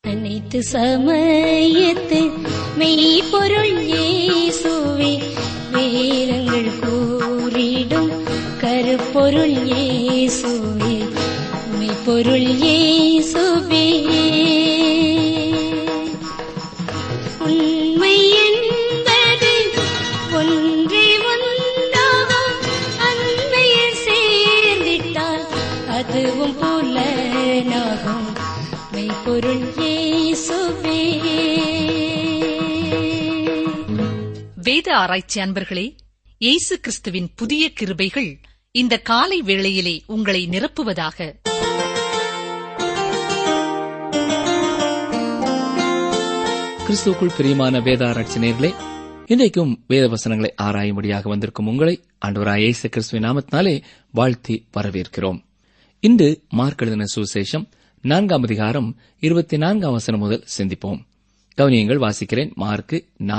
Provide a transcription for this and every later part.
அனைத்து சமயத்து மெய்ப்பொருள் இயேசுவே, வேதங்கள் கூறிடும் கருப்பொருள் இயேசுவே, மெய்ப்பொருள் இயேசுவே. உண்மை என்பது ஒன்றே ஒன்றாகும், அன்மையில் சேர்ந்திட்டால் அதுவும் புலனாகும், மெய்ப்பொருள் இயேசுவே. வேத ஆராய்ச்சி அன்பர்களே, இயேசு கிறிஸ்துவின் புதிய கிருபைகள் இந்த காலை வேளையிலே உங்களை நிரப்புவதாக. கிறிஸ்துவுக்குள் பிரியமான வேத ஆராய்ச்சி நேயர்களே, இன்றைக்கும் வேத வசனங்களை ஆராயும்படியாக வந்திருக்கும் உங்களை ஆண்டவராகிய இயேசு கிறிஸ்துவின் நாமத்தினாலே வாழ்த்தி வரவேற்கிறோம். இன்று மார்க் எழுதின சுவிசேஷம் 4 அதிகாரம் 24 வசனம் முதல் சிந்திப்போம். கவனியங்கள், வாசிக்கிறேன். மார்க்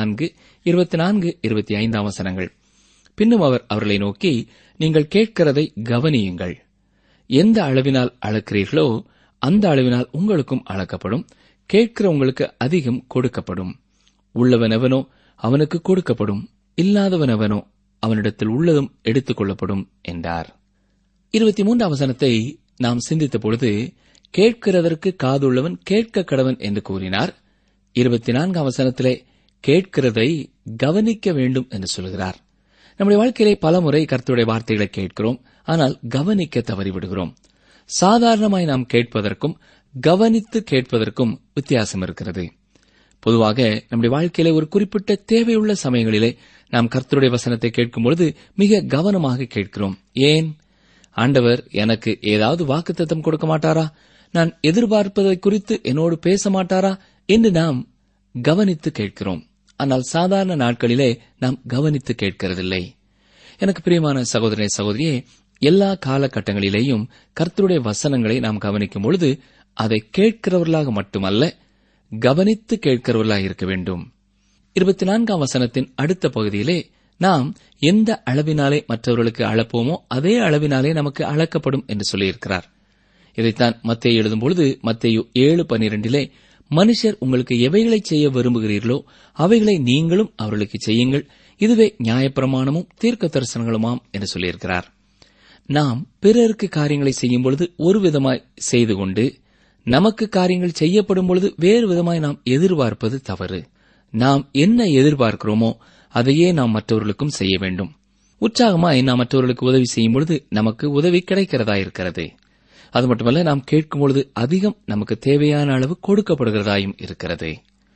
4:24-25 வசனங்கள். பின்னும் அவர் அவர்களை நோக்கி, நீங்கள் கேட்கிறதை கவனியுங்கள். எந்த அளவினால் அளக்கிறீர்களோ அந்த அளவினால் உங்களுக்கும் அளக்கப்படும். கேட்கிற உங்களுக்கு அதிகம் கொடுக்கப்படும். உள்ளவனவனோ அவனுக்கு கொடுக்கப்படும், இல்லாதவனவனோ அவனிடத்தில் உள்ளதும் எடுத்துக் கொள்ளப்படும் என்றார். 23 வசனத்தை நாம் சிந்தித்த பொழுது, கேட்கிறதற்கு காதுள்ளவன் கேட்க கடவன் என்று கூறினார். 24 வசனத்திலே கேட்கிறதை கவனிக்க வேண்டும் என்று சொல்கிறார். நம்முடைய வாழ்க்கையிலே பலமுறை கர்த்தருடைய வார்த்தைகளை கேட்கிறோம், ஆனால் கவனிக்க தவறிவிடுகிறோம். சாதாரணமாய் நாம் கேட்பதற்கும் கவனித்து கேட்பதற்கும் வித்தியாசம் இருக்கிறது. பொதுவாக நம்முடைய வாழ்க்கையிலே ஒரு குறிப்பிட்ட தேவையுள்ள சமயங்களிலே நாம் கர்த்தருடைய வசனத்தை கேட்கும்பொழுது மிக கவனமாக கேட்கிறோம். ஏன்? ஆண்டவர் எனக்கு ஏதாவது வாக்குத்தத்தம் கொடுக்க மாட்டாரா, நான் எதிர்பார்ப்பதை குறித்து என்னோடு பேச மாட்டாரா என்று நாம் கவனித்து கேட்கிறோம். ஆனால் சாதாரண நாட்களிலே நாம் கவனித்து கேட்கிறதில்லை. எனக்கு பிரியமான சகோதரனே, சகோதரியே, எல்லா காலகட்டங்களிலேயும் கர்த்தருடைய வசனங்களை நாம் கவனிக்கும் பொழுது அதை கேட்கிறவர்களாக மட்டுமல்ல, கவனித்து கேட்கிறவர்களாக இருக்க வேண்டும். 24 வசனத்தின் அடுத்த பகுதியிலே நாம் எந்த அளவினாலே மற்றவர்களுக்கு அளப்போமோ அதே அளவினாலே நமக்கு அளக்கப்படும் என்று சொல்லியிருக்கிறார். இதைத்தான் மத்தேயு எழுதும்பொழுது மத்தேயு 7:12 மனுஷர் உங்களுக்கு எவைகளை செய்ய விரும்புகிறீர்களோ அவைகளை நீங்களும் அவர்களுக்கு செய்யுங்கள், இதுவே நியாயப்பிரமாணமும் தீர்க்க தரிசனங்களுமாம் என்று சொல்லியிருக்கிறார். நாம் பிறருக்கு காரியங்களை செய்யும் பொழுது ஒரு விதமாய் செய்து கொண்டு நமக்கு காரியங்கள் செய்யப்படும் பொழுது வேறு விதமாய் நாம் எதிர்பார்ப்பது தவறு. நாம் என்ன எதிர்பார்க்கிறோமோ அதையே நாம் மற்றவர்களுக்கும் செய்ய வேண்டும். உற்சாகமாய் நாம் மற்றவர்களுக்கு உதவி செய்யும் பொழுது நமக்கு உதவி கிடைக்கிறதா இருக்கிறது. அது மட்டுமல்ல, நாம் கேட்கும் பொழுது அதிகம் நமக்கு தேவையான அளவு கொடுக்கப்படுகிறதாயும் இருக்கிறது.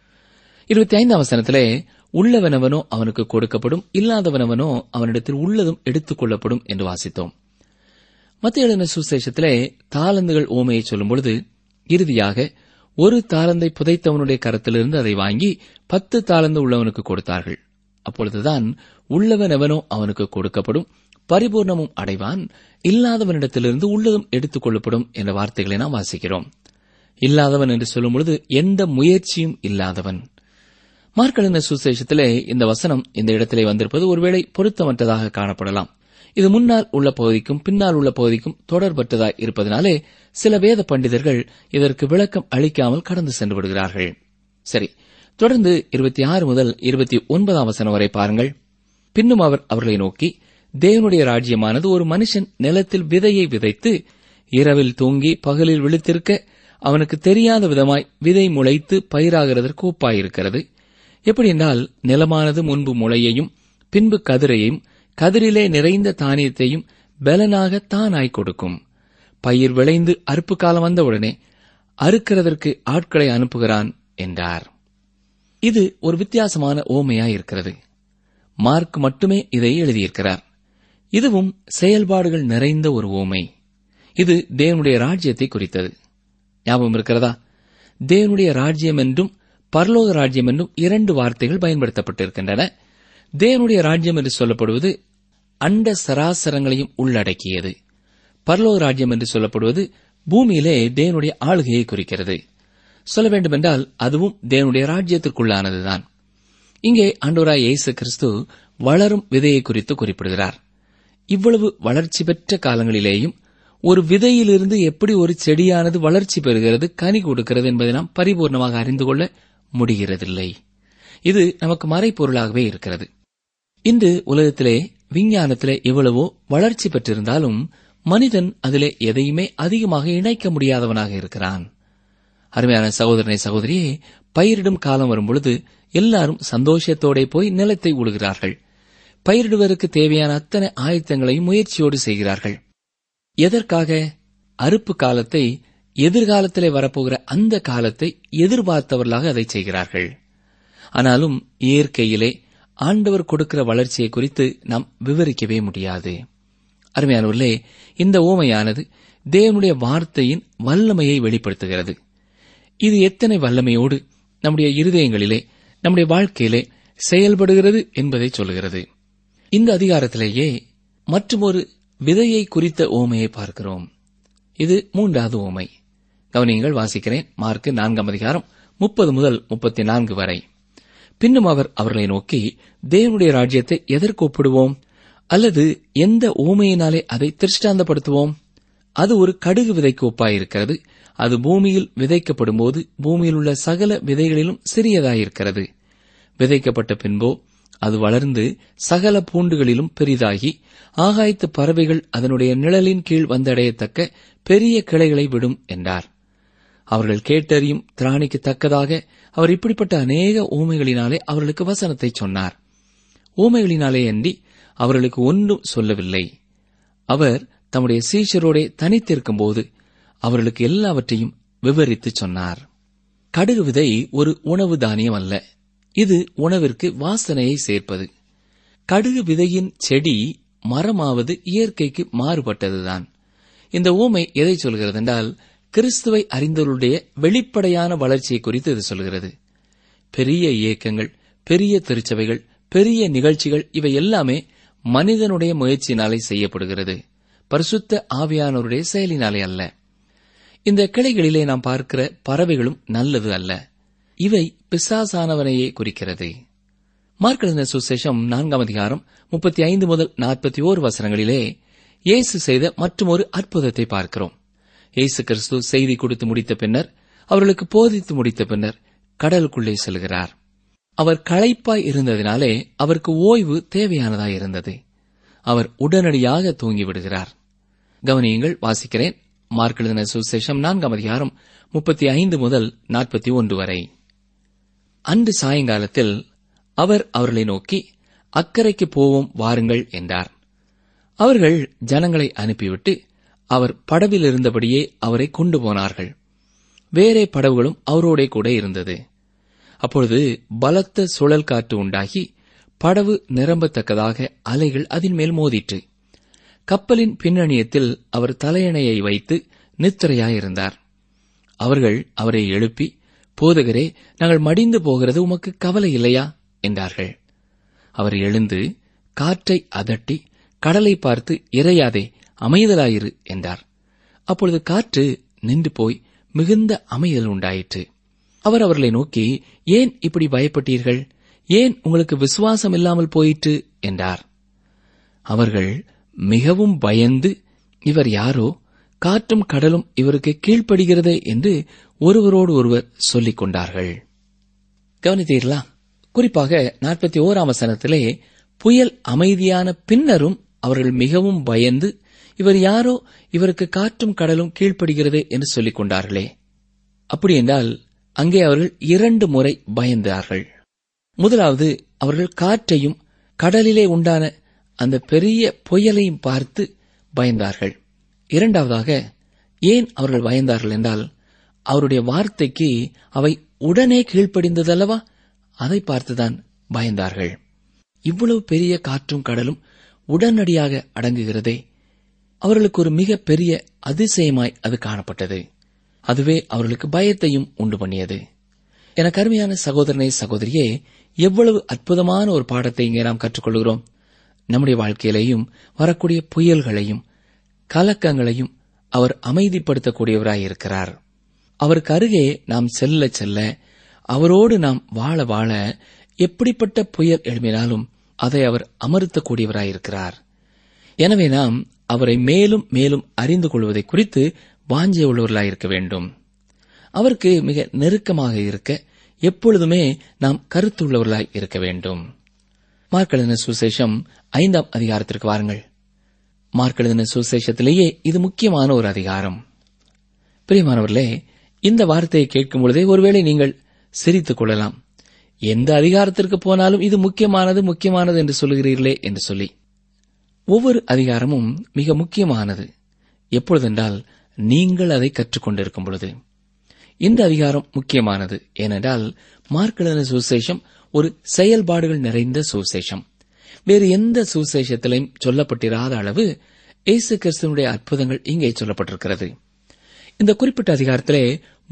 25 வசனத்திலே உள்ளவனவனோ அவனுக்கு கொடுக்கப்படும், இல்லாதவனவனோ அவனிடத்தில் உள்ளதும் எடுத்துக் கொள்ளப்படும் என்று வாசித்தோம். மத்தேயு எழுதின சுவிசேஷத்திலே தாலந்துகள் ஓமையை சொல்லும் பொழுது இறுதியாக 1 தாலந்தை புதைத்தவனுடைய கரத்திலிருந்து அதை வாங்கி 10 தாலந்து உள்ளவனுக்கு கொடுத்தார்கள். அப்பொழுதுதான் உள்ளவனவனோ அவனுக்கு கொடுக்கப்படும், பரிபூர்ணமும் அடைவான், இல்லாதவனிடத்திலிருந்து உள்ளதும் எடுத்துக் கொள்ளப்படும் என்ற வார்த்தைகளை நாம் வாசிக்கிறோம். இல்லாதவன் என்று சொல்லும் பொழுது எந்த முயற்சியும் இல்லாதவன். மார்க் எழுதின சுவிசேஷத்திலே இந்த வசனம் இந்த இடத்திலே வந்திருப்பது ஒருவேளை பொருத்தமற்றதாக காணப்படலாம். இது முன்னால் உள்ள பகுதிக்கும் பின்னால் உள்ள பகுதிக்கும் தொடர்பற்றதாய் இருப்பதனாலே சில வேத பண்டிதர்கள் இதற்கு விளக்கம் அளிக்காமல் கடந்து சென்று விடுகிறார்கள். சரி, தொடர்ந்து 26 முதல் 29 வசனம் வரை பாருங்கள். பின்னும் அவர் அவர்களை நோக்கி, தேவனுடைய ராஜ்யமானது ஒரு மனுஷன் நிலத்தில் விதையை விதைத்து இரவில் தூங்கி பகலில் விழித்திருக்க அவனுக்கு தெரியாத விதமாய் விதை முளைத்து பயிராகிறதற்கு ஒப்பாயிருக்கிறது. எப்படி என்றால், நிலமானது முன்பு முளையையும் பின்பு கதிரையும் கதிரிலே நிறைந்த தானியத்தையும் பலனாக தானாய் கொடுக்கும். பயிர் விளைந்து அறுப்பு காலம் வந்தவுடனே அறுக்கிறதற்கு ஆட்களை அனுப்புகிறான் என்றார். இது ஒரு வித்தியாசமான ஓமையாயிருக்கிறது. மார்க் மட்டுமே இதை எழுதியிருக்கிறார். இதுவும் செயல்பாடுகள் நிறைந்த ஒரு ஓமை. இது தேவனுடைய ராஜ்யத்தை குறித்தது. ஞாபகம் இருக்கிறதா? தேவனுடைய ராஜ்யம் என்றும் பரலோக ராஜ்யம் என்றும் 2 வார்த்தைகள் பயன்படுத்தப்பட்டிருக்கின்றன. தேவனுடைய ராஜ்யம் என்று சொல்லப்படுவது அண்ட சராசரங்களையும் உள்ளடக்கியது. பரலோக ராஜ்யம் என்று சொல்லப்படுவது பூமியிலே தேவனுடைய ஆளுகையை குறிக்கிறது. சொல்ல வேண்டுமென்றால் அதுவும் தேவனுடைய ராஜ்யத்திற்குள்ளானதுதான். இங்கே ஆண்டவராகிய இயேசு கிறிஸ்து வளரும் விதையை குறித்து குறிப்பிடுகிறார். இவ்வளவு வளர்ச்சி பெற்ற காலங்களிலேயும் ஒரு விதையிலிருந்து எப்படி ஒரு செடியானது வளர்ச்சி பெறுகிறது, கனி கொடுக்கிறது என்பதை நாம் பரிபூர்ணமாக அறிந்து கொள்ள முடிகிறதில்லை. இது நமக்கு மறைப்பொருளாகவே இருக்கிறது. இன்று உலகத்திலே விஞ்ஞானத்திலே எவ்வளவோ வளர்ச்சி பெற்றிருந்தாலும் மனிதன் அதிலே எதையுமே அதிகமாக இணைக்க முடியாதவனாக இருக்கிறான். அருமையான சகோதரனை சகோதரியே, பயிரிடும் காலம் வரும்பொழுது எல்லாரும் சந்தோஷத்தோட போய் நிலத்தை உழுகிறார்கள். பயிரிடுவதற்கு தேவையான அத்தனை ஆயத்தங்களையும் முயற்சியோடு செய்கிறார்கள். எதற்காக? அறுப்பு காலத்தை, எதிர்காலத்திலே வரப்போகிற அந்த காலத்தை எதிர்பார்த்தவர்களாக அதை செய்கிறார்கள். ஆனாலும் இயற்கையிலே ஆண்டவர் கொடுக்கிற வளர்ச்சியை குறித்து நாம் விவரிக்கவே முடியாது. அருமையானவர்களே, இந்த ஓமையானது தேவனுடைய வார்த்தையின் வல்லமையை வெளிப்படுத்துகிறது. இது எத்தனை வல்லமையோடு நம்முடைய இருதயங்களிலே, நம்முடைய வாழ்க்கையிலே செயல்படுகிறது என்பதை சொல்கிறது. இந்த அதிகாரத்திலேயே மற்றுமொரு விதையை குறித்த ஓமையை பார்க்கிறோம். இது 3வது ஓமை. கவனியங்கள், வாசிக்கிறேன். மார்க்கு 4ஆம் அதிகாரம் 30 முதல் 34 வரை. பின்னும் அவர் அவர்களை நோக்கி, தேவனுடைய ராஜ்யத்தை எதற்கு ஒப்பிடுவோம்? அல்லது எந்த ஓமையினாலே அதை திருஷ்டாந்தப்படுத்துவோம்? அது ஒரு கடுகு விதைக்கு ஒப்பாயிருக்கிறது. அது பூமியில் விதைக்கப்படும் போது பூமியில் உள்ள சகல விதைகளிலும் சிறியதாயிருக்கிறது. விதைக்கப்பட்ட பின்போ அது வளர்ந்து சகல பூண்டுகளிலும் பெரிதாகி ஆகாயத்து பறவைகள் அதனுடைய நிழலின் கீழ் வந்தடையத்தக்க பெரிய கிளைகளை விடும் என்றார். அவர்கள் கேட்டறியும் திராணிக்கு தக்கதாக அவர் இப்படிப்பட்ட அநேக ஊமைகளினாலே அவர்களுக்கு வசனத்தை சொன்னார். ஊமைகளினாலே அன்றி அவர்களுக்கு ஒன்றும் சொல்லவில்லை. அவர் தம்முடைய சீஷரோடே தனித்திருக்கும் போது அவர்களுக்கு எல்லாவற்றையும் விவரித்து சொன்னார். கடுகு விதை ஒரு உணவு தானியம் அல்ல. இது உணவிற்கு வாசனையை சேர்ப்பது. கடுகு விதையின் செடி மரமாவது இயற்கைக்கு மாறுபட்டதுதான். இந்த ஊமை எதை சொல்கிறது என்றால், கிறிஸ்துவை அறிந்தவர்களுடைய வெளிப்படையான வளர்ச்சியை குறித்து இது சொல்கிறது. பெரிய இயக்கங்கள், பெரிய திருச்சபைகள், பெரிய நிகழ்ச்சிகள் இவை எல்லாமே மனிதனுடைய முயற்சியினாலே செய்யப்படுகிறது, பரிசுத்த ஆவியானவருடைய செயலினாலே அல்ல. இந்த கிளைகளிலே நாம் பார்க்கிற பறவைகளும் நல்லது அல்ல. இவை பிசாசானவனையே குறிக்கிறது. மார்க் எழுதின சுவிசேஷம் 4ஆம் அதிகாரம் 35 முதல் 41 வசனங்களிலே இயேசு செய்த மற்றுமொரு அற்புதத்தை பார்க்கிறோம். இயேசு கிறிஸ்து செய்தி கொடுத்து முடித்த பின்னர், அவர்களுக்கு போதித்து முடித்த பின்னர் கடலுக்குள்ளே செல்கிறார். அவர் களைப்பாய் இருந்ததினாலே அவருக்கு ஓய்வு தேவையானதாயிருந்தது. அவர் உடனடியாக தூங்கிவிடுகிறார். கவனியுங்கள், வாசிக்கிறேன். மார்க் எழுதின சுவிசேஷம் 4ஆம் அதிகாரம் 35 முதல் 41 வரை. அன்று சாயங்காலத்தில் அவர் அவர்களை நோக்கி, அக்கரைக்கு போவோம் வாருங்கள் என்றார். அவர்கள் ஜனங்களை அனுப்பிவிட்டு அவர் படவில் இருந்தபடியே அவரை கொண்டு போனார்கள். வேறே படவுகளும் அவரோடே கூட இருந்தது. அப்பொழுது பலத்த சுழல் காற்று உண்டாகி படவு நிரம்பத்தக்கதாக அலைகள் அதன் மேல் மோதிற்று. கப்பலின் பின்னணியத்தில் அவர் தலையணையை வைத்து நித்திரையாயிருந்தார். அவர்கள் அவரை எழுப்பி, போதகரே, நாங்கள் மடிந்து போகிறது உமக்கு கவலை இல்லையா என்றார்கள். அவர் எழுந்து காற்றை அதட்டி கடலை பார்த்து, இறையாதே, அமைதலாயிரு என்றார். அப்பொழுது காற்று நின்று போய் மிகுந்த அமைதல் உண்டாயிற்று. அவர் அவர்களை நோக்கி, ஏன் இப்படி பயப்பட்டீர்கள்? ஏன் உங்களுக்கு விசுவாசம் இல்லாமல் போயிற்று என்றார். அவர்கள் மிகவும் பயந்து, இவர் யாரோ, காற்றும் கடலும் இவருக்கு கீழ்ப்படுகிறதே என்று ஒருவரோடு ஒருவர் சொல்லிக் கொண்டார்கள். கவனித்தீர்களா? குறிப்பாக 41ஆம் வசனத்திலே புயல் அமைதியான பின்னரும் அவர்கள் மிகவும் பயந்து, இவர் யாரோ, இவருக்கு காற்றும் கடலும் கீழ்ப்படுகிறதே என்று சொல்லிக் கொண்டார்களே. அப்படி என்றால் அங்கே அவர்கள் 2 முறை பயந்தார்கள். முதலாவது, அவர்கள் காற்றையும் கடலிலே உண்டான அந்த பெரிய புயலையும் பார்த்து பயந்தார்கள். இரண்டாவதாக, ஏன் அவர்கள் பயந்தார்கள் என்றால், அவருடைய வார்த்தைக்கு அவை உடனே கீழ்ப்படிந்ததல்லவா, அதை பார்த்துதான் பயந்தார்கள். இவ்வளவு பெரிய காற்றும் கடலும் உடனடியாக அடங்குகிறதே, அவர்களுக்கு ஒரு மிக பெரிய அதிசயமாய் அது காணப்பட்டது. அதுவே அவர்களுக்கு பயத்தையும் உண்டு பண்ணியது. எனக்கு அருமையான சகோதரனே, சகோதரியே, எவ்வளவு அற்புதமான ஒரு பாடத்தை இங்கே நாம் கற்றுக்கொள்கிறோம். நம்முடைய வாழ்க்கையிலேயும் வரக்கூடிய புயல்களையும் கலக்கங்களையும் அவர் அமைதிப்படுத்தக்கூடியவராயிருக்கிறார். அவருக்கு அருகே நாம் செல்ல செல்ல, அவரோடு நாம் வாழ வாழ, எப்படிப்பட்ட புயல் எழுப்பினாலும் அதை அவர் அமர்த்தக்கூடியவராயிருக்கிறார். எனவே நாம் அவரை மேலும் மேலும் அறிந்து கொள்வதை குறித்து வாஞ்சை உள்ளவர்களாயிருக்க வேண்டும். அவருக்கு மிக நெருக்கமாக இருக்க எப்பொழுதுமே நாம் கருத்துள்ளவர்களாய் இருக்க வேண்டும். மார்க் எழுதின சுவிசேஷம் 5ஆம் அதிகாரத்திற்கு வாருங்கள். மார்க் எழுதின சுவிசேஷத்திலேயே இது முக்கியமான ஒரு அதிகாரம். பிரியமானவர்களே, இந்த வார்த்தையை கேட்கும் பொழுதே ஒருவேளை நீங்கள் சிரித்துக் கொள்ளலாம். எந்த அதிகாரத்திற்கு போனாலும் இது முக்கியமானது என்று சொல்லுகிறீர்களே என்று சொல்லி. ஒவ்வொரு அதிகாரமும் மிக முக்கியமானது. எப்பொழுதென்றால் நீங்கள் அதை கற்றுக்கொண்டிருக்கும் பொழுது. இந்த அதிகாரம் முக்கியமானது. ஏனென்றால் மார்க் எழுதின சுவிசேஷம் ஒரு செயல்பாடுகள் நிறைந்த சுவிசேஷம். வேறு எந்த சுவிசேஷத்திலையும் சொல்லப்பட்டிராத அளவு இயேசு கிறிஸ்துவினுடைய அற்புதங்கள் இங்கே சொல்லப்பட்டிருக்கிறது. இந்த குறிப்பிட்ட அதிகாரத்திலே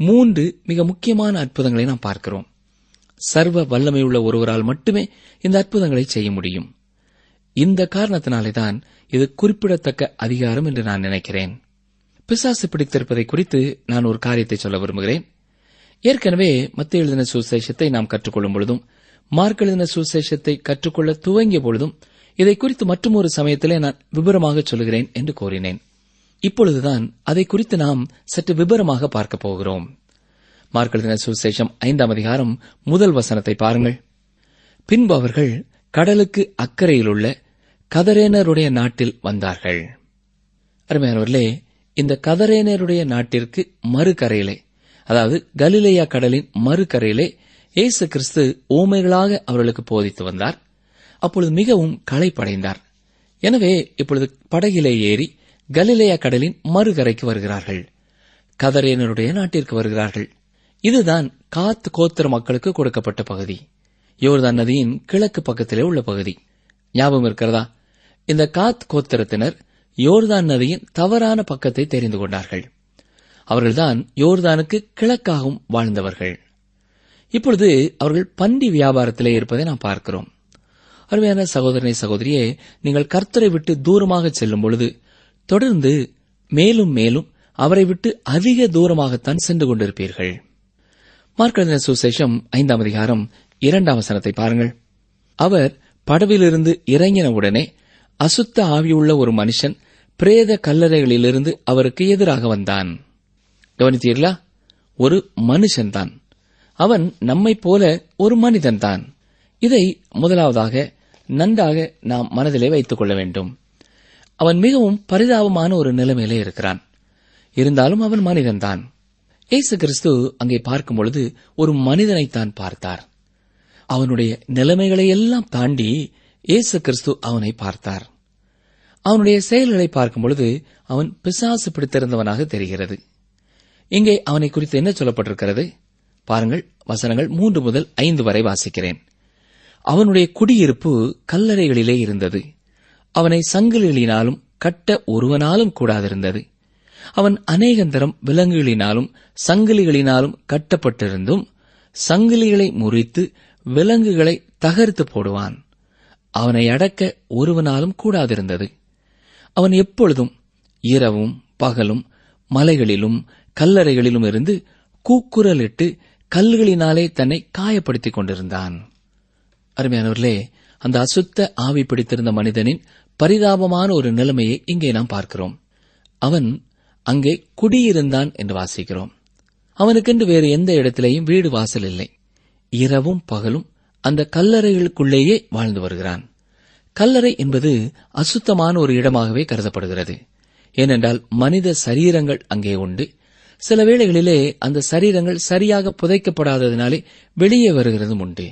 3 மிக முக்கியமான அற்புதங்களை நாம் பார்க்கிறோம். சர்வ வல்லமையுள்ள ஒருவரால் மட்டுமே இந்த அற்புதங்களை செய்ய முடியும். இந்த காரணத்தினாலேதான் இது குறிப்பிடத்தக்க அதிகாரம் என்று நான் நினைக்கிறேன். பிசாசு பிடித்திருப்பதை குறித்து நான் ஒரு காரியத்தை சொல்ல விரும்புகிறேன். ஏற்கனவே மத்தேயு எழுதின சுவிசேஷத்தை நாம் கற்றுக்கொள்ளும் பொழுதும் மார்க் எழுதின சுவிசேஷத்தை கற்றுக்கொள்ள துவங்கிய பொழுதும் இதை குறித்து மற்றொரு சமயத்திலே நான் விவரமாக சொல்லுகிறேன் என்று கூறினேன். இப்பொழுதுதான் அதை குறித்து நாம் சற்று விவரமாக பார்க்கப் போகிறோம். மார்க் எழுதின சுவிசேஷம் 5ஆம் அதிகாரம் 1 வசனத்தை பாருங்கள். பின்பு அவர்கள் கடலுக்கு அக்கறையிலுள்ள கதரேனருடைய நாட்டில் வந்தார்கள். அருமையானவர்களே, இந்த கதரேனருடைய நாட்டிற்கு மறுகரையிலே, அதாவது கலிலேயா கடலின் மறுகரையிலே இயேசு கிறிஸ்து ஓமைகளாக அவர்களுக்கு போதித்து வந்தார். அப்பொழுது மிகவும் களைப்படைந்தார். எனவே இப்பொழுது படகிலே ஏறி கலிலேயா கடலின் மறுகரைக்கு வருகிறார்கள். கதரேனருடைய நாட்டிற்கு வருகிறார்கள். இதுதான் காத் கோத்திர மக்களுக்கு கொடுக்கப்பட்ட பகுதி. யோர்தான் நதியின் கிழக்கு பக்கத்திலே உள்ள பகுதி. ஞாபகம் இருக்கிறதா? இந்த காத் கோத்திரத்தினர் யோர்தான் நதியின் தவறான பக்கத்தை தெரிந்து கொண்டார்கள். அவர்கள்தான் யோர்தானுக்கு கிழக்காகவும் வாழ்ந்தவர்கள். இப்பொழுது அவர்கள் பன்றி வியாபாரத்திலே இருப்பதை நாம் பார்க்கிறோம். அருமையான சகோதரனை சகோதரியே, நீங்கள் கர்த்தரை விட்டு தூரமாக செல்லும் பொழுது தொடர்ந்து மேலும் மேலும் அவரை விட்டு அதிக தூரமாகத்தான் சென்று கொண்டிருப்பீர்கள். மார்க் எழுதின சுவிசேஷம் 5ஆம் அதிகாரம் 2ஆம் வசனத்தை பாருங்கள். அவர் படவிலிருந்து இறங்கினவுடனே அசுத்த ஆவியுள்ள ஒரு மனுஷன் பிரேத கல்லறைகளிலிருந்து அவருக்கு எதிராக வந்தான். கவனித்தீர்களா? ஒரு மனுஷன்தான். அவன் நம்மைப் போல ஒரு மனிதன்தான். இதை முதலாவதாக நன்றாக நாம் மனதிலே வைத்துக் கொள்ள வேண்டும். அவன் மிகவும் பரிதாபமான ஒரு நிலைமையிலே இருக்கிறான். இருந்தாலும் அவன் மனிதன்தான். இயேசு கிறிஸ்து அங்கே பார்க்கும் பொழுது ஒரு மனிதனைத்தான் பார்த்தார். அவனுடைய நிலைமைகளை எல்லாம் தாண்டி இயேசு கிறிஸ்து அவனை பார்த்தார். அவனுடைய செயல்களை பார்க்கும் பொழுது அவன் பிசாசு பிடித்திருந்தவனாக தெரிகிறது. இங்கே அவனை குறித்து என்ன சொல்லப்பட்டிருக்கிறது பாருங்கள். வசனங்கள் 3 முதல் 5 வரை வாசிக்கிறேன். அவனுடைய குடியிருப்பு கல்லறைகளிலே இருந்தது. அவனை சங்கிலிகளினாலும் கட்ட ஒருவனாலும் கூடாதிருந்தது. அவன் அநேகந்தரம் விலங்குகளினாலும் சங்கிலிகளினாலும் கட்டப்பட்டிருந்தும் சங்கிலிகளை முறித்து விலங்குகளை தகர்த்து போடுவான். அவனை அடக்க ஒருவனாலும் கூடாதிருந்தது. அவன் எப்பொழுதும் இரவும் பகலும் மலைகளிலும் கல்லறைகளிலும் இருந்து கூக்குரலிட்டு கல்லுகளினாலே தன்னை காயப்படுத்திக் கொண்டிருந்தான். அருமையானவர்களே, அந்த அசுத்த ஆவி பிடித்திருந்த மனிதனின் பரிதாபமான ஒரு நிலைமையை இங்கே நாம் பார்க்கிறோம். அவன் அங்கே குடியிருந்தான் என்று வாசிக்கிறோம். அவனுக்கென்று வேறு எந்த இடத்திலேயும் வீடு வாசல் இல்லை. இரவும் பகலும் அந்த கல்லறைகளுக்குள்ளேயே வாழ்ந்து வருகிறான். கல்லறை என்பது அசுத்தமான ஒரு இடமாகவே கருதப்படுகிறது. ஏனென்றால் மனித சரீரங்கள் அங்கே உண்டு. சில வேளைகளிலே அந்த சரீரங்கள் சரியாக புதைக்கப்படாததினாலே வெளியே வருகிறதும் உண்டு.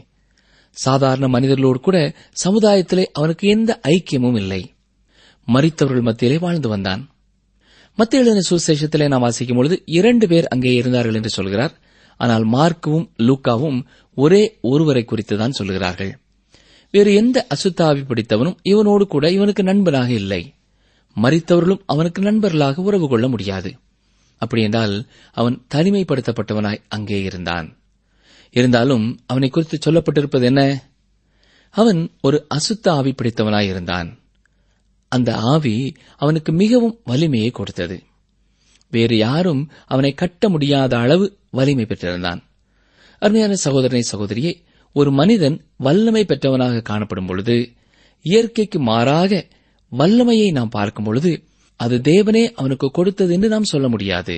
சாதாரண மனிதர்களோடு கூட சமுதாயத்திலே அவனுக்கு எந்த ஐக்கியமும் இல்லை. மரித்தவர்கள் மத்தியிலே வாழ்ந்து வந்தான். மத்தேயு எழுதின சுவிசேஷத்திலே நாம் வாசிக்கும் பொழுது 2 பேர் அங்கே இருந்தார்கள் என்று சொல்கிறார். ஆனால் மார்க்கும் லூக்காவும் ஒரே ஒருவரை குறித்துதான் சொல்கிறார்கள். வேறு எந்த அசுத்தாவி பிடித்தவனும் இவனோடு கூட இவனுக்கு நண்பனாக இல்லை. மரித்தவர்களும் அவனுக்கு நண்பர்களாக உறவு கொள்ள முடியாது. அப்படியென்றால் அவன் தனிமைப்படுத்தப்பட்டவனாய் அங்கே இருந்தான். இருந்தாலும் அவனை குறித்து சொல்லப்பட்டிருப்பது என்ன? அவன் ஒரு அசுத்த ஆவி பிடித்தவனாய் இருந்தான். அந்த ஆவி அவனுக்கு மிகவும் வலிமையை கொடுத்தது. வேறு யாரும் அவனை கட்ட முடியாத அளவு வலிமை பெற்றிருந்தான். அருமையான சகோதரனை சகோதரியே, ஒரு மனிதன் வல்லமை பெற்றவனாக காணப்படும் பொழுது, இயற்கைக்கு மாறாக வல்லமையை நாம் பார்க்கும் பொழுது அது தேவனே அவனுக்கு கொடுத்தது என்று நாம் சொல்ல முடியாது.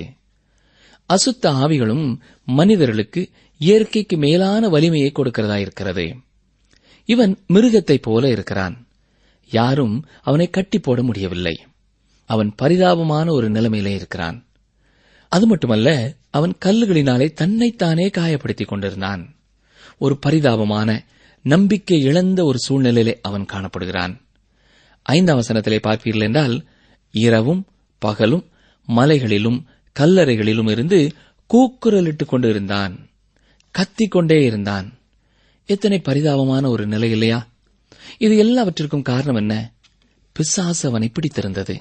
அசுத்த ஆவிகளும் மனிதர்களுக்கு இயற்கைக்கு மேலான வலிமையை கொடுக்கிறதாயிருக்கிறது. இவன் மிருகத்தைப் போல இருக்கிறான். யாரும் அவனை கட்டி போட முடியவில்லை. அவன் பரிதாபமான ஒரு நிலைமையிலே இருக்கிறான். அது மட்டுமல்ல, அவன் கல்லுகளினாலே தன்னைத்தானே காயப்படுத்திக் கொண்டிருந்தான். ஒரு பரிதாபமான, நம்பிக்கை இழந்த ஒரு சூழ்நிலையிலே அவன் காணப்படுகிறான். 5ஆம் வசனத்திலே பார்ப்பீர்கள் என்றால், இரவும் பகலும் மலைகளிலும் கல்லறைகளிலும் இருந்து கூக்குரலிட்டுக் கொண்டு இருந்தான், கத்திக்கொண்டே இருந்தான். எத்தனை பரிதாபமான ஒரு நிலை இல்லையா? இது எல்லாவற்றிற்கும் காரணம் என்ன? பிசாசு அவனை பிடித்திருந்தது.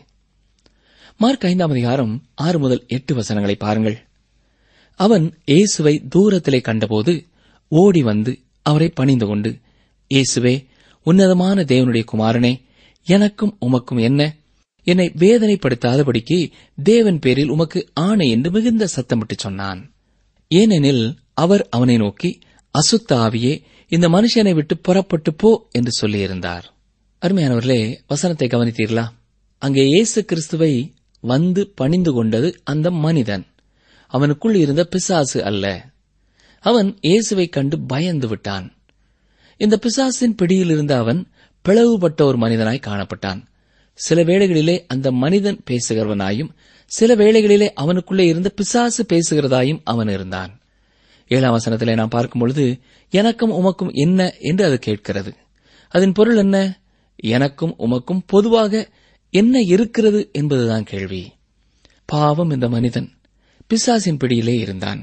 மார்க் 5ஆம் அதிகாரம் 6 முதல் 8 வசனங்களை பாருங்கள். அவன் இயேசுவை தூரத்திலே கண்டபோது ஓடி வந்து அவரை பணிந்து கொண்டு, இயேசுவே, உன்னதமான தேவனுடைய குமாரனே, எனக்கும் உமக்கும் என்ன? என்னை வேதனைப்படுத்தாதபடிக்கு தேவன் பேரில் உமக்கு ஆணை என்று மிகுந்த சத்தமிட்டு சொன்னான். ஏனெனில் அவர் அவனை நோக்கி, அசுத்த ஆவியே, இந்த மனுஷனை விட்டு புறப்பட்டு போ என்று சொல்லியிருந்தார். அருமையானவர்களே, வசனத்தை கவனித்தீர்களா? அங்கே இயேசு கிறிஸ்துவை வந்து பணிந்து கொண்டது அந்த மனிதன், அவனுக்குள் இருந்த பிசாசு அல்ல. அவன் இயேசுவை கண்டு பயந்து விட்டான். இந்த பிசாசின் பிடியில் இருந்த அவன் பிளவுபட்ட ஒரு மனிதனாய் காணப்பட்டான். சில வேளைகளிலே அந்த மனிதன் பேசுகிறவனாயும், சில வேளைகளிலே அவனுக்குள்ளே இருந்த பிசாசு பேசுகிறதாயும் அவன் இருந்தான். 7ஆம் வசனத்திலே நாம் பார்க்கும்பொழுது, எனக்கும் உமக்கும் என்ன என்று அது கேட்கிறது. அதன் பொருள் என்ன? எனக்கும் உமக்கும் பொதுவாக என்ன இருக்கிறது என்பதுதான் கேள்வி. பாவம், இந்த மனிதன் பிசாசின் பிடியிலே இருந்தான்.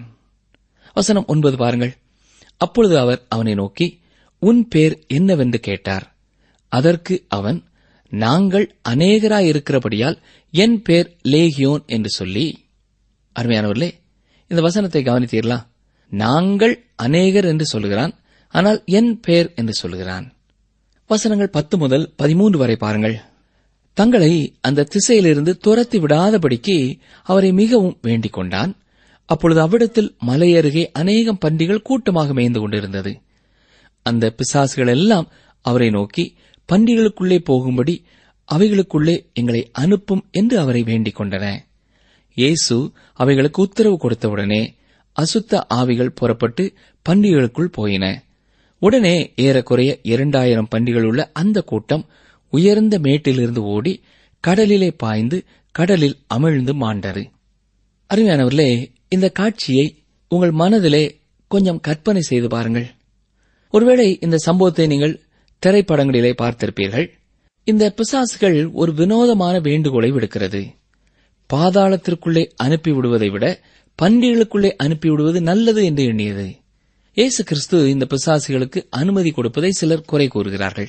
வசனம் 9 பாருங்கள். அப்பொழுது அவர் அவனை நோக்கி, உன் பேர் என்னவென்று கேட்டார். அதற்கு அவன், நாங்கள் அநேகராயிருக்கிறபடியால் என் பேர் லேகியோன் என்று சொல்லி. அருமையானவர்களே, இந்த வசனத்தை கவனித்தீர்களா? நாங்கள் அநேகர் என்று சொல்லுகிறான், ஆனால் என் பேர் என்று சொல்லுகிறான். வசனங்கள் 10 முதல் 13 வரை பாருங்கள். தங்களை அந்த திசையிலிருந்து துரத்தி விடாதபடிக்கு அவரை மிகவும் வேண்டிக் கொண்டான். அப்பொழுது அவ்விடத்தில் மலை அருகே அநேகம் பன்றிகள் கூட்டமாக மேய்ந்து கொண்டிருந்தது. அந்த பிசாசுகள் எல்லாம் அவரை நோக்கி, பன்றிகளுக்குள்ளே போகும்படி அவைகளுக்குள்ளே எங்களை அனுப்பும் என்று அவரை வேண்டிக் கொண்டன. இயேசு அவைகளுக்கு உத்தரவு கொடுத்தவுடனே அசுத்த ஆவிகள் புறப்பட்டு பன்றிகளுக்குள் போயின. உடனே ஏறக்குறைய 2000 பன்றிகள் உள்ள அந்த கூட்டம் உயர்ந்த மேட்டிலிருந்து ஓடி கடலிலே பாய்ந்து கடலில் அமிழ்ந்து மாண்டது. அருமையானவர்களே, இந்த காட்சியை உங்கள் மனதிலே கொஞ்சம் கற்பனை செய்து பாருங்கள். ஒருவேளை இந்த சம்பவத்தை நீங்கள் திரைப்படங்களிலே பார்த்திருப்பீர்கள். இந்த பிசாசுகள் ஒரு வினோதமான வேண்டுகோளை விடுக்கிறது. பாதாளத்திற்குள்ளே அனுப்பிவிடுவதை விட பன்றிகளுக்குள்ளே அனுப்பிவிடுவது நல்லது என்று எண்ணியது. இயேசு கிறிஸ்து இந்த பிசாசுகளுக்கு அனுமதி கொடுப்பதை சிலர் குறை கூறுகிறார்கள்.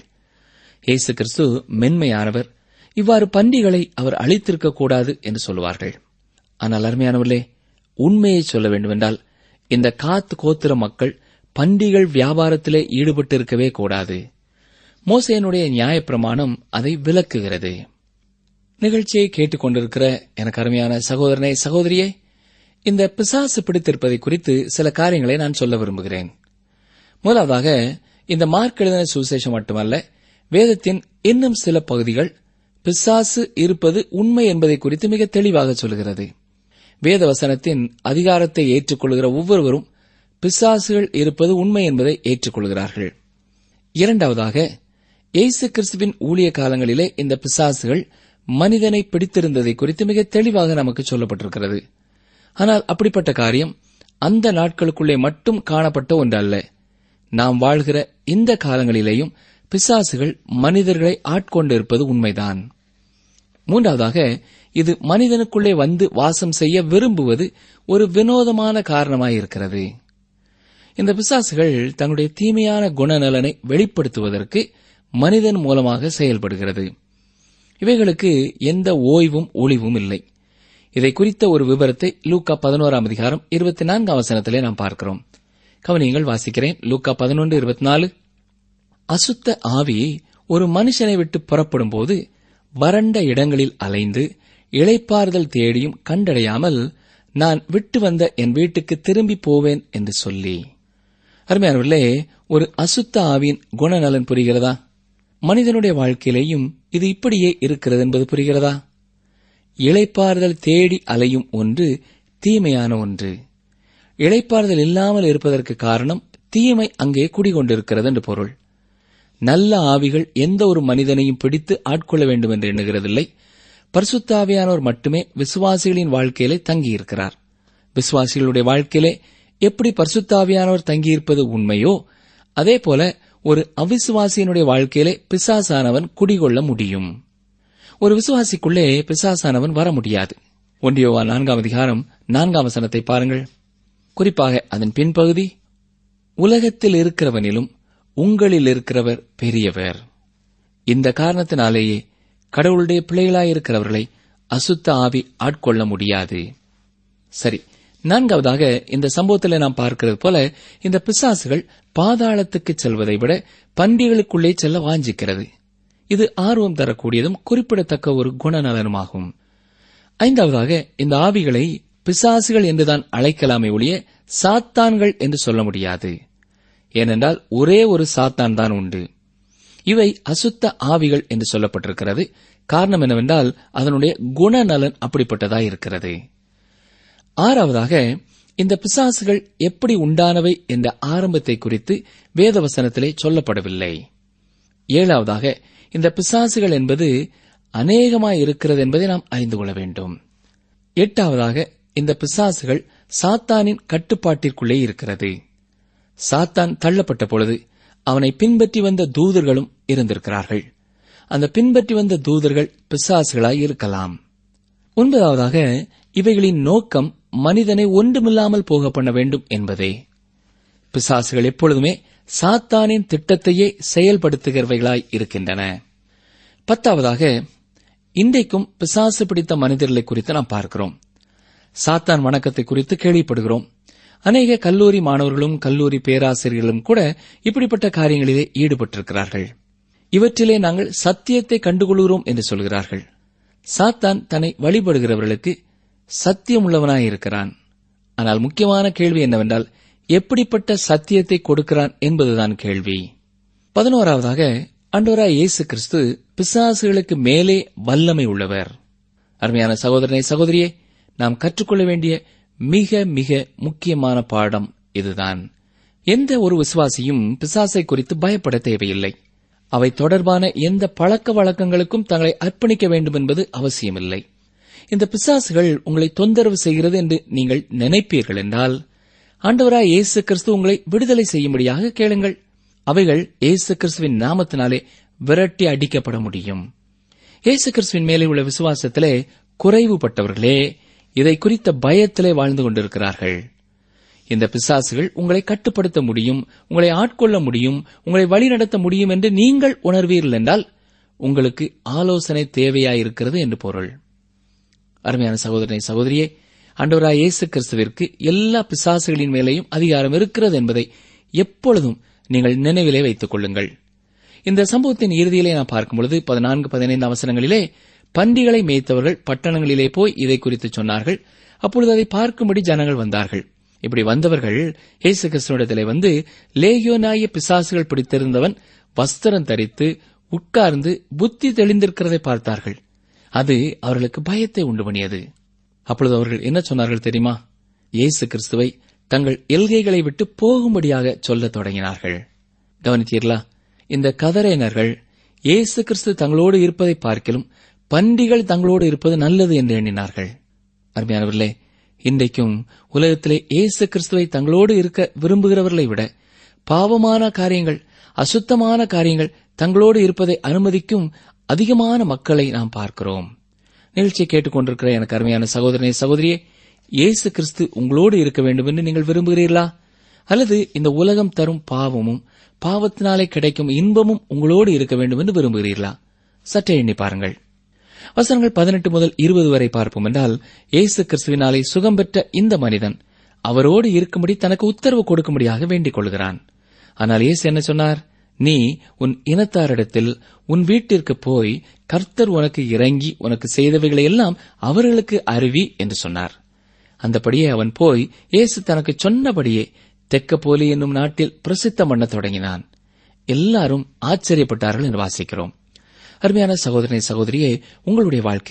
இயேசு கிறிஸ்து மென்மையானவர், இவ்வாறு பன்றிகளை அவர் அழித்திருக்கக்கூடாது என்று சொல்லுவார்கள். ஆனால் அருமையானவர்களே, உண்மையை சொல்ல வேண்டுமென்றால் இந்த காத் கோத்திர மக்கள் பன்றிகள் வியாபாரத்திலே ஈடுபட்டிருக்கவே கூடாது. மோசேயினுடைய நியாயப்பிரமாணம் அதை விலக்குகிறது. நிகழ்ச்சியை கேட்டுக்கொண்டிருக்கிற எனக்கு அருமையான சகோதரனே, சகோதரியே, இந்த பிசாசு பிடித்திருப்பதை குறித்து சில காரியங்களை நான் சொல்ல விரும்புகிறேன். முதலாவதாக, இந்த மார்க் எழுதின சுவிசேஷம் மட்டுமல்ல, வேதத்தின் இன்னும் சில பகுதிகள் பிசாசு இருப்பது உண்மை என்பதை குறித்து மிக தெளிவாக சொல்கிறது. வேத வசனத்தின் அதிகாரத்தை ஏற்றுக்கொள்கிற ஒவ்வொருவரும் பிசாசுகள் இருப்பது உண்மை என்பதை ஏற்றுக்கொள்கிறார்கள். இரண்டாவதாக, இயேசு கிறிஸ்துவின் ஊழிய காலங்களிலே இந்த பிசாசுகள் மனிதனை பிடித்திருந்ததை குறித்து மிக தெளிவாக நமக்கு சொல்லப்பட்டிருக்கிறது. ஆனால் அப்படிப்பட்ட காரியம் அந்த நாட்களுக்குள்ளே மட்டும் காணப்பட்ட ஒன்றல்ல. நாம் வாழ்கிற இந்த காலங்களிலேயும் பிசாசுகள் மனிதர்களை ஆட்கொண்டிருப்பது உண்மைதான். மூன்றாவதாக, இது மனிதனுக்குள்ளே வந்து வாசம் செய்ய விரும்புவது ஒரு வினோதமான காரணமாயிருக்கிறது. இந்த பிசாசுகள் தன்னுடைய தீமையான குணநலனை வெளிப்படுத்துவதற்கு மனிதன் மூலமாக செயல்படுகிறது. இவைகளுக்கு எந்த ஓய்வும் ஒளிவும் இல்லை. இதை குறித்த ஒரு விவரத்தை லூக்கா 11ஆம் அதிகாரம் 24ஆம் வசனத்திலே நாம் பார்க்கிறோம். கவனியங்கள், வாசிக்கிறேன். லூக்கா 11:24. அசுத்த ஆவி ஒரு மனுஷனை விட்டு புறப்படும் போது வறண்ட இடங்களில் அலைந்து இளைப்பாறுதல் தேடியும் கண்டடையாமல் நான் விட்டு வந்த என் வீட்டுக்கு திரும்பி போவேன் என்று சொல்லி. அருமையானவர்களே, ஒரு அசுத்த ஆவியின் குணநலன் புரிகிறதா? மனிதனுடைய வாழ்க்கையிலேயும் இது இப்படியே இருக்கிறது என்பது புரிகிறதா? இளைப்பாறுதல் தேடி அலையும் ஒன்று தீமையான ஒன்று. இளைப்பாறுதல் இல்லாமல் இருப்பதற்கு காரணம் தீமை அங்கே குடிகொண்டிருக்கிறது என்று பொருள். நல்ல ஆவிகள் எந்த ஒரு மனிதனையும் பிடித்து ஆட்கொள்ள வேண்டும் என்று எண்ணுகிறதில்லை. பரிசுத்த ஆவியானவர் மட்டுமே விசுவாசிகளின் வாழ்க்கையிலே தங்கியிருக்கிறார். விசுவாசிகளுடைய வாழ்க்கையிலே எப்படி பரிசுத்த ஆவியானவர் தங்கியிருப்பது உண்மையோ, அதேபோல ஒரு அவிசுவாசியினுடைய வாழ்க்கையிலே பிசாசானவன் குடிகொள்ள முடியும். ஒரு விசுவாசிக்குள்ளே பிசாசானவன் வர முடியாது. 1 யோவான் 4:4 பாருங்கள். குறிப்பாக அதன் பின்பகுதி, உலகத்தில் இருக்கிறவனிலும் உங்களில் இருக்கிறவர் பெரியவர். இந்த காரணத்தினாலேயே கடவுளுடைய பிள்ளைகளாயிருக்கிறவர்களை அசுத்த ஆவி ஆட்கொள்ள முடியாது. சரி, 4வதாக இந்த சம்பவத்தில் நாம் பார்க்கிறது போல இந்த பிசாசுகள் பாதாளத்துக்கு செல்வதை விட பன்றிகளுக்குள்ளே செல்ல வாஞ்சிக்கிறது. இது ஆர்வம் தரக்கூடியதும் குறிப்பிடத்தக்க ஒரு குணநலனுமாகும். 5வதாக இந்த ஆவிகளை பிசாசுகள் என்றுதான் அழைக்கலாமே ஒழிய சாத்தான்கள் என்று சொல்ல முடியாது. ஏனென்றால் ஒரே ஒரு சாத்தான் தான் உண்டு. இவை அசுத்த ஆவிகள் என்று சொல்லப்பட்டிருக்கிறது. காரணம் என்னவென்றால் அதனுடைய குணநலன் அப்படிப்பட்டதாய் இருக்கிறது. 6வதாக இந்த பிசாசுகள் எப்படி உண்டானவை என்ற ஆரம்பத்தை குறித்து வேதவசனத்திலே சொல்லப்படவில்லை. 7வதாக இந்த பிசாசுகள் என்பது அநேகமாய் இருக்கிறது என்பதை நாம் அறிந்து கொள்ள வேண்டும். 8வதாக இந்த பிசாசுகள் சாத்தானின் கட்டுப்பாட்டிற்குள்ளே இருக்கிறது. சாத்தான் தள்ளப்பட்ட பொழுது அவனை பின்பற்றி வந்த தூதர்களும் இருந்திருக்கிறார்கள். அந்த பின்பற்றி வந்த தூதர்கள் பிசாசுகளாய் இருக்கலாம். 9வதாக இவைகளின் நோக்கம் மனிதனை ஒன்றுமில்லாமல் போக பண்ண வேண்டும் என்பதே. பிசாசுகள் எப்பொழுதுமே சாத்தானின் திட்டத்தையே செயல்படுத்துகிறவைகளாய் இருக்கின்றன. 10வதாக இன்றைக்கும் பிசாசு பிடித்த மனிதர்களை குறித்து நாம் பார்க்கிறோம். சாத்தான் வணக்கத்தை குறித்து கேள்விப்படுகிறோம். அநேக கல்லூரி மாணவர்களும் கல்லூரி பேராசிரியர்களும் கூட இப்படிப்பட்ட காரியங்களிலே ஈடுபட்டிருக்கிறார்கள். இவற்றிலே நாங்கள் சத்தியத்தை கண்டுகொள்கிறோம் என்று சொல்கிறார்கள். சாத்தான் தன்னை வழிபடுகிறவர்களுக்கு சத்தியம் உள்ளவனாயிருக்கிறான். ஆனால் முக்கியமான கேள்வி என்னவென்றால் எப்படிப்பட்ட சத்தியத்தை கொடுக்கிறான் என்பதுதான் கேள்வி. 11வதாக ஆண்டவராய் இயேசு கிறிஸ்து பிசாசுகளுக்கு மேலே வல்லமை உள்ளவர். அருமையான சகோதரனே, சகோதரியே, நாம் கற்றுக்கொள்ள வேண்டிய மிக மிக முக்கியமான பாடம் இதுதான். எந்த ஒரு விசுவாசியும் பிசாசை குறித்து பயப்பட தேவையில்லை. அவை தொடர்பான எந்த பழக்க வழக்கங்களுக்கும் தங்களை அர்ப்பணிக்க வேண்டும் என்பது அவசியமில்லை. இந்த பிசாசுகள் உங்களை தொந்தரவு செய்கிறது என்று நீங்கள் நினைப்பீர்கள் என்றால் ஆண்டவராய் இயேசு கிறிஸ்து உங்களை விடுதலை செய்யும்படியாக கேளுங்கள். அவைகள் இயேசு கிறிஸ்துவின் நாமத்தினாலே விரட்டி அடிக்கப்பட முடியும். இயேசு கிறிஸ்துவின் மேலே உள்ள விசுவாசத்திலே குறைவுபட்டவர்களே இதை குறித்த பயத்திலே வாழ்ந்து கொண்டிருக்கிறார்கள். இந்த பிசாசுகள் உங்களை கட்டுப்படுத்த முடியும், உங்களை ஆட்கொள்ள முடியும், உங்களை வழிநடத்த முடியும் என்று நீங்கள் உணர்வீர்கள் என்றால் உங்களுக்கு ஆலோசனை தேவையாயிருக்கிறது என்று பொருள். அருமையான சகோதரனை, சகோதரியே, ஆண்டவராய் இயேசு கிறிஸ்துவிற்கு எல்லா பிசாசுகளின் மேலேயும் அதிகாரம் இருக்கிறது என்பதை எப்பொழுதும் நீங்கள் நினைவிலே வைத்துக் கொள்ளுங்கள். இந்த சம்பவத்தின் இறுதியிலே நாம் பார்க்கும்பொழுது 14-15 அவசரங்களிலே பன்றிகளை மேய்த்தவர்கள் பட்டணங்களிலே போய் இதை குறித்து சொன்னார்கள். அப்பொழுது அதை பார்க்கும்படி ஜனங்கள் வந்தார்கள். இப்படி வந்தவர்கள் இயேசு கிறிஸ்துவிடத்திலே வந்து லேகியோனாய பிசாசுகள் பிடித்திருந்தவன் வஸ்திரம் தரித்து உட்கார்ந்து புத்தி தெளிந்திருக்கிறதை பார்த்தார்கள். அது அவர்களுக்கு பயத்தை உண்டு பண்ணியது. அப்பொழுது அவர்கள் என்ன சொன்னார்கள் தெரியுமா? இயேசு கிறிஸ்துவை தங்கள் எல்கைகளை விட்டு போகும்படியாக சொல்லத் தொடங்கினார்கள். கவனித்தீர்களா? இந்த கதரேனர்கள் இயேசு கிறிஸ்து தங்களோடு இருப்பதை பார்க்கிலும் பன்றிகள் தங்களோடு இருப்பது நல்லது என்று எண்ணினார்கள். அருமையானவர்களே, இன்றைக்கும் உலகத்திலே இயேசு கிறிஸ்துவை தங்களோடு இருக்க விரும்புகிறவர்களை விட பாவமான காரியங்கள், அசுத்தமான காரியங்கள் தங்களோடு இருப்பதை அனுமதிக்கும் அதிகமான மக்களை நாம் பார்க்கிறோம். நிகழ்ச்சியை கேட்டுக்கொண்டிருக்கிற எனக்கு அருமையான சகோதரனே, சகோதரியே, இயேசு கிறிஸ்து உங்களோடு இருக்க வேண்டும் என்று நீங்கள் விரும்புகிறீர்களா? அல்லது இந்த உலகம் தரும் பாவமும் பாவத்தினாலே கிடைக்கும் இன்பமும் உங்களோடு இருக்க வேண்டும் என்று விரும்புகிறீர்களா? சற்றே எண்ணி பாருங்கள். வசனங்கள் 18 முதல் 20 வரை பார்ப்போம் என்றால், இயேசு கிறிஸ்துவினாலே சுகம் பெற்ற இந்த மனிதன் அவரோடு இருக்கும்படி தனக்கு உத்தரவு கொடுக்கும்படியாக வேண்டிக் கொள்கிறான். ஆனால் இயேசு என்ன சொன்னார்? நீ உன் இனத்தாரிடத்தில் உன் வீட்டிற்கு போய் கர்த்தர் உனக்கு இறங்கி உனக்கு செய்தவைகளை எல்லாம் அவர்களுக்கு அறிவி என்று சொன்னார். அந்தபடியே அவன் போய் இயேசு தனக்கு சொன்னபடியே தெக்கப்போலி என்னும் நாட்டில் பிரசித்தம் பண்ணத் தொடங்கினான். எல்லாரும் ஆச்சரியப்பட்டார்கள் என்று வாசிக்கிறோம். அருமையான சகோதரனை, சகோதரியே, உங்களுடைய வாழ்க்கையிலே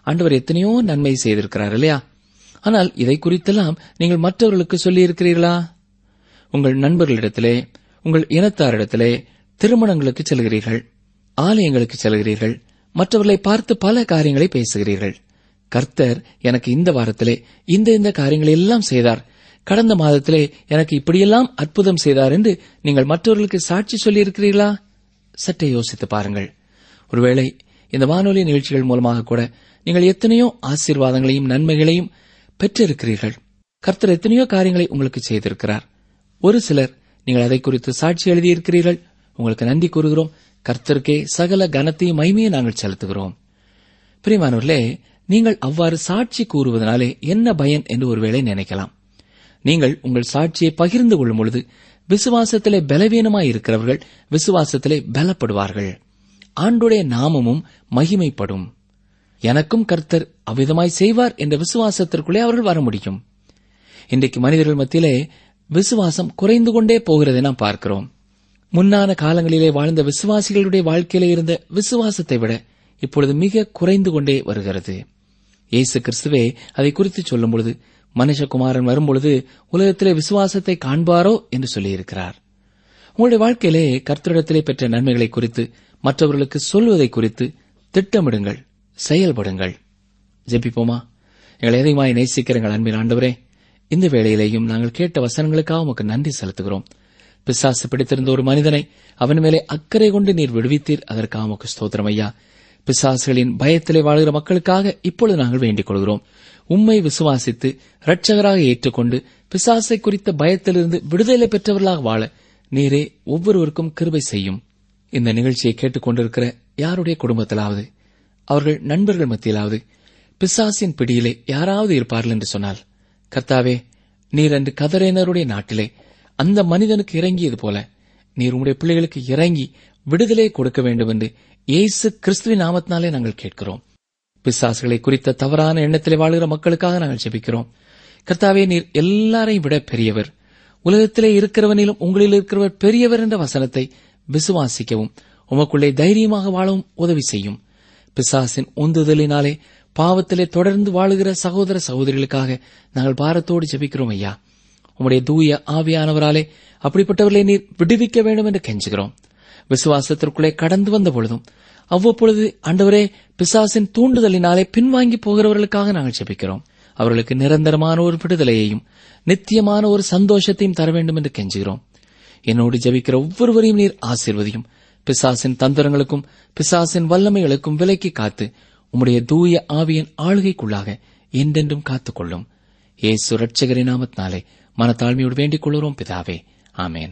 ஆண்டவர் எத்தனையோ நன்மை செய்திருக்கிறார் இல்லையா? ஆனால் இதை குறித்தெல்லாம் நீங்கள் மற்றவர்களுக்கு சொல்லியிருக்கிறீர்களா? உங்கள் நண்பர்களிடத்திலே, உங்கள் இனத்தாரிடத்திலே திருமணங்களுக்கு செல்கிறீர்கள், ஆலயங்களுக்கு செல்கிறீர்கள், மற்றவர்களை பார்த்து பல காரியங்களை பேசுகிறீர்கள். கர்த்தர் எனக்கு இந்த வாரத்திலே இந்த காரியங்களை எல்லாம் செய்தார், கடந்த மாதத்திலே எனக்கு இப்படியெல்லாம் அற்புதம் செய்தார் என்று நீங்கள் மற்றவர்களுக்கு சாட்சி சொல்லியிருக்கிறீர்களா? சற்றே யோசித்து பாருங்கள். ஒருவேளை இந்த வானொலி நிகழ்ச்சிகள் மூலமாக கூட நீங்கள் எத்தனையோ ஆசீர்வாதங்களையும் நன்மைகளையும் பெற்றிருக்கிறீர்கள். கர்த்தர் எத்தனையோ காரியங்களை உங்களுக்கு செய்திருக்கிறார். ஒரு சிலர் நீங்கள் அதை குறித்து சாட்சி எழுதியிருக்கிறீர்கள். உங்களுக்கு நன்றி கூறுகிறோம். கர்த்தருக்கே சகல கனத்தையும் மகிமையை நாங்கள் செலுத்துகிறோம். பிரியமானவர்களே, நீங்கள் அவ்வாறு சாட்சி கூறுவதனாலே என்ன பயன் என்று ஒருவேளை நினைக்கலாம். நீங்கள் உங்கள் சாட்சியை பகிர்ந்து கொள்ளும் பொழுது விசுவாசத்திலே பலவீனமாய் இருக்கிறவர்கள் விசுவாசத்திலே பலப்படுவார்கள். ஆண்டுடைய நாமமும் மகிமைப்படும். எனக்கும் கர்த்தர் அவ்விதமாய் செய்வார் என்ற விசுவாசத்திற்குள்ளே அவர்கள் வர முடியும். இன்றைக்கு மனிதர்கள் மத்தியிலே விசுவாசம் குறைந்து கொண்டே போகிறதை நாம் பார்க்கிறோம். முன்னான காலங்களிலே வாழ்ந்த விசுவாசிகளுடைய வாழ்க்கையிலே இருந்த விசுவாசத்தை விட இப்பொழுது மிக குறைந்து கொண்டே வருகிறது. இயேசு கிறிஸ்துவே அதை குறித்து சொல்லும் பொழுது, மனுஷகுமாரன் வரும்பொழுது உலகத்திலே விசுவாசத்தை காண்பாரோ என்று சொல்லியிருக்கிறார். உங்களுடைய வாழ்க்கையிலே கர்த்தரிடத்திலே பெற்ற நன்மைகளை குறித்து மற்றவர்களுக்கு சொல்வதை குறித்து திட்டமிடுங்கள், செயல்படுங்கள். ஜெபிப்போமா? எங்களை அதிகமாய் நேசிக்கிற எங்கள் அன்பின் ஆண்டவரே, இந்த வேளையிலேயும் நாங்கள் கேட்ட வசனங்களுக்காக உமக்கு நன்றி செலுத்துகிறோம். பிசாசு பிடித்திருந்த ஒரு மனிதனை அவன் மேலே அக்கறை கொண்டு நீர் விடுவித்தீர். அதற்காக உமக்கு ஸ்தோத்திரம் ஐயா. பிசாசுகளின் பயத்திலே வாழ்கிற மக்களுக்காக இப்பொழுது நாங்கள் வேண்டிக் கொள்கிறோம். உம்மை விசுவாசித்து இரட்சகராக ஏற்றுக்கொண்டு பிசாசை குறித்த பயத்திலிருந்து விடுதலை பெற்றவர்களாக வாழ நீரே ஒவ்வொருவருக்கும் கிருபை செய்யும். இந்த நிகழ்ச்சியை கேட்டுக் கொண்டிருக்கிற யாருடைய குடும்பத்திலாவது, அவர்கள் நண்பர்கள் மத்தியிலாவது பிசாசின் பிடியிலே யாராவது இருப்பார்கள் என்று சொன்னால், கர்த்தாவே, நீர் அன்று கதரேனருடைய நாட்டிலே அந்த மனிதனுக்கு இறங்கியது போல நீர் உம்முடைய பிள்ளைகளுக்கு இறங்கி விடுதலை கொடுக்க வேண்டும் என்று இயேசு கிறிஸ்துவின் நாமத்தினாலே நாங்கள் கேட்கிறோம். பிசாசுகளை குறித்த தவறான எண்ணத்திலே வாழ்கிற மக்களுக்காக நாங்கள் ஜெபிக்கிறோம். கர்த்தாவே, நீர் எல்லாரையும் விட பெரியவர், உலகத்திலே இருக்கிறவனிலும் உங்களில் இருக்கிறவர் பெரியவர் என்ற வசனத்தை விசுவாசிக்கவும் உமக்குள்ளே தைரியமாக வாழவும் உதவி செய்யும். பிசாசின் உந்துதலினாலே பாவத்திலே தொடர்ந்து வாழுகிற சகோதர சகோதரிகளுக்காக நாங்கள் பாரத்தோடு ஜெபிக்கிறோம் ஐயா. உம்முடைய தூய ஆவியானவராலே அப்படிப்பட்டவர்களை நீர் விடுவிக்க வேண்டும் என்று கெஞ்சுகிறோம். விசுவாசத்திற்குள்ளே கடந்து வந்த பொழுதும் அவ்வப்பொழுது ஆண்டவரே, பிசாசின் தூண்டுதலினாலே பின்வாங்கி போகிறவர்களுக்காக நாங்கள் ஜெபிக்கிறோம். அவர்களுக்கு நிரந்தரமான ஒரு விடுதலையையும் நித்தியமான ஒரு சந்தோஷத்தையும் தர வேண்டும் என்று கெஞ்சுகிறோம். என்னோடு ஜெபிக்கிற ஒவ்வொருவரையும் நீர் ஆசீர்வதியும். பிசாசின் தந்திரங்களுக்கும் பிசாசின் வல்லமைகளுக்கும் விலக்கி காத்து உம்முடைய தூய ஆவியின் ஆளுகைக்குள்ளாக என்றென்றும் காத்துக்கொள்ளும். இயேசு இரட்சகரின் நாமத்தினாலே மனத்தாழ்மையோடு வேண்டிக் கொள்கிறோம் பிதாவே, ஆமேன்.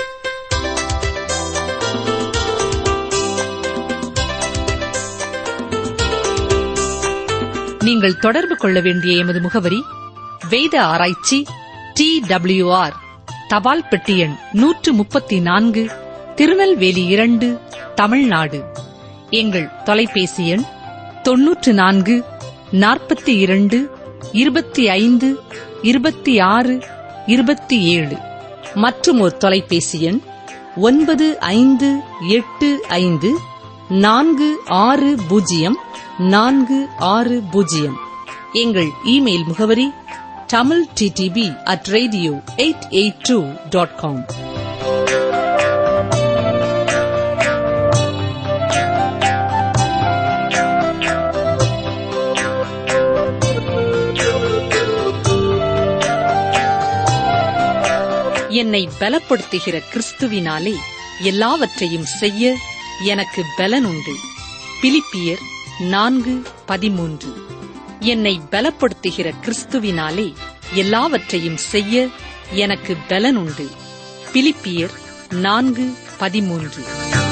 நீங்கள் தொடர்பு கொள்ள வேண்டிய எமது முகவரி: வேத ஆராய்ச்சி TWR, தபால் பெட்டி எண் 134, திருநெல்வேலி 2, தமிழ்நாடு. எங்கள் தொலைபேசி எண் 94 42 25 26 27. மற்றும் ஒரு தொலைபேசி எண் 9585 460 460. எங்கள் இமெயில் முகவரி tamilttb@radio882.com. என்னை பலப்படுத்துகிற கிறிஸ்துவினாலே எல்லாவற்றையும் செய்ய எனக்கு பலன் உண்டு. பிலிப்பியர் 4:13. என்னை பலப்படுத்துகிற கிறிஸ்துவினாலே எல்லாவற்றையும் செய்ய எனக்கு பலன் உண்டு. பிலிப்பியர் 4:13.